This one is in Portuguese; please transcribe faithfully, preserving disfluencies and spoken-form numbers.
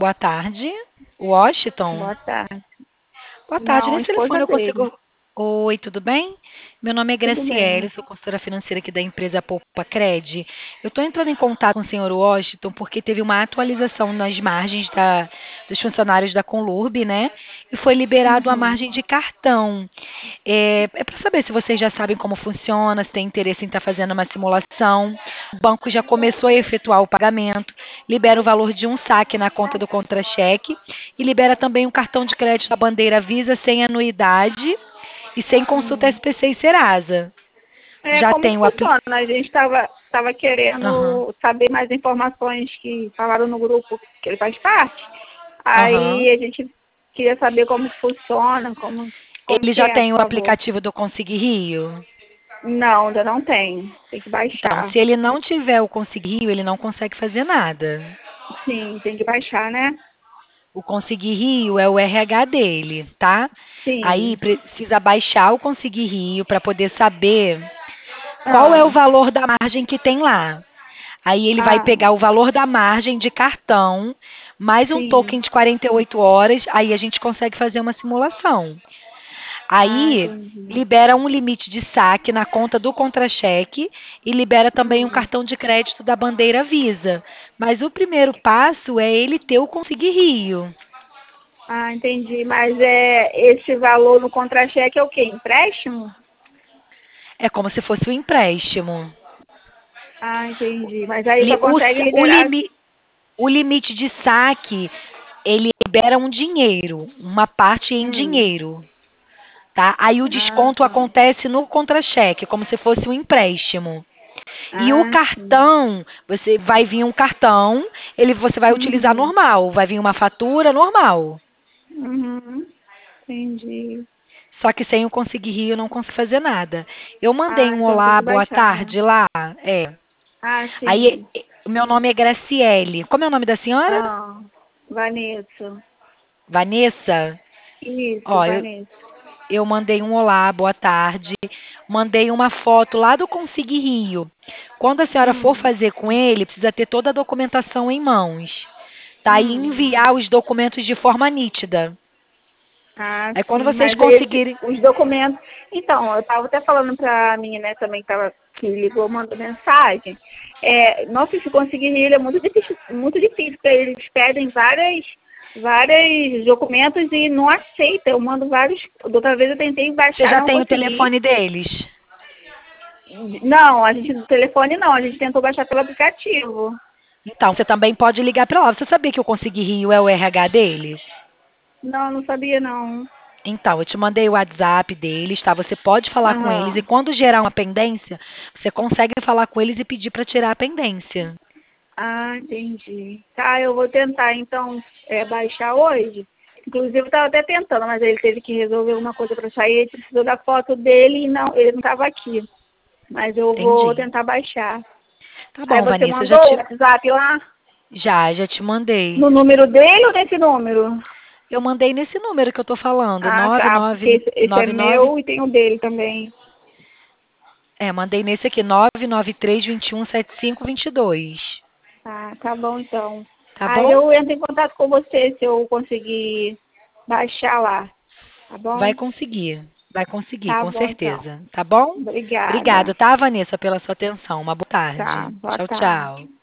boa tarde. Washington? Boa tarde. Boa tarde. Não, a Nesse telefone esposa eu dele. consigo. Oi, tudo bem? Meu nome é Tudo Graciele, bem. sou consultora financeira aqui da empresa Poupa Cred. Eu estou entrando em contato com o senhor Washington porque teve uma atualização nas margens da- dos funcionários da Conlurb, né? E foi liberado a Uhum. margem de cartão. É, é para saber se vocês já sabem como funciona, se tem interesse em estar fazendo uma simulação. O banco já começou a efetuar o pagamento, libera o valor de um saque na conta do contra-cheque e libera também um cartão de crédito da bandeira Visa sem anuidade e sem consulta Hum. S P C e Serasa. É, Já como tem que o aplicativo. funciona? A gente estava tava querendo saber mais informações que falaram no grupo que ele faz parte. Aí a gente queria saber como que funciona, como, como Ele que já é, tem por o favor. aplicativo do Consig Rio? Não, ainda não tem. Tem que Então, baixar. se ele não tiver o Consig Rio, ele não consegue fazer nada. Sim, tem que baixar, né? O Consig Rio é o R H dele, tá? Aí Sim. precisa baixar o Consig Rio para poder saber qual é o Ah, valor da margem que tem lá. Aí ele vai ah, pegar o valor da margem de cartão, mais um sim. token de quarenta e oito horas, aí a gente consegue fazer uma simulação. Ah, Aí entendi. libera um limite de saque na conta do contra-cheque e libera também um Hum. cartão de crédito da bandeira Visa. Mas o primeiro passo é ele ter o Consig Rio. Ah, entendi. Mas é esse valor no contra-cheque é o quê? Empréstimo? É como se fosse um empréstimo. Ah, entendi. Mas aí Li- só O, consegue sa- o liberar. limi- o limite de saque, ele libera um dinheiro, uma parte em Hum. dinheiro, tá? Aí o Ah, desconto tá. acontece no contra-cheque, como se fosse um empréstimo. E o Ah, sim. cartão, você vai vir um cartão, ele você vai utilizar Uhum. normal, vai vir uma fatura normal. Uhum. Entendi. Só que sem o Consig Rio eu não consigo fazer nada. Eu mandei Ah, um então tem olá, que boa baixar, né? tarde lá. É. Ah, Aí, sim. eh, o meu nome é Graciele. Como é o nome da senhora? Ah, Vanessa. Vanessa? Isso, Ó, eu, Vanessa. eu mandei um olá, boa tarde. Mandei uma foto lá do Consig Rio. Quando a senhora for Hum. fazer com ele, precisa ter toda a documentação em mãos. Tá? E Hum. enviar os documentos de forma nítida. Ah, Aí quando sim, vocês mas esse, conseguirem. os documentos. Então, eu estava até falando para a minha, né, também tava, que ligou, mandou mensagem. É, nossa, se conseguir ele é muito difícil, muito difícil, porque eles pedem várias, vários documentos e não aceita. Eu mando vários. Da outra vez eu tentei Você baixar, já não tem o consegui. telefone deles? Não, a gente do telefone não, a gente tentou baixar pelo aplicativo. Então, você também pode ligar para lá. Você sabia que o Consig Rio é o R H deles? Não, não sabia não. Então, eu te mandei o WhatsApp deles, tá? Você pode falar com eles e Aham. quando gerar uma pendência, você consegue falar com eles e pedir para tirar a pendência. Ah, entendi. Tá, eu vou tentar então é, baixar hoje. Inclusive eu estava até tentando, mas ele teve que resolver alguma coisa para sair, ele precisou da foto dele e não, ele não estava aqui. Mas eu vou Entendi. tentar baixar. Tá Aí bom, você Vanessa, eu mandou já o te WhatsApp lá já, já te mandei. no número dele ou nesse número? Eu mandei nesse número que eu tô falando, Ah, tá, porque esse, esse é nove nove nove. meu e tem o dele também. É, mandei nesse aqui, nove nove três, dois um, sete cinco dois dois. Ah, tá bom então. Tá Aí bom? eu entro em contato com você se eu conseguir baixar lá, tá Vai bom? conseguir. Vai conseguir, Tá com bom então. certeza. Tá bom? Obrigada. Obrigado, tá, Vanessa, pela sua atenção. Uma boa Tá, tarde. boa Tchau, tarde. tchau.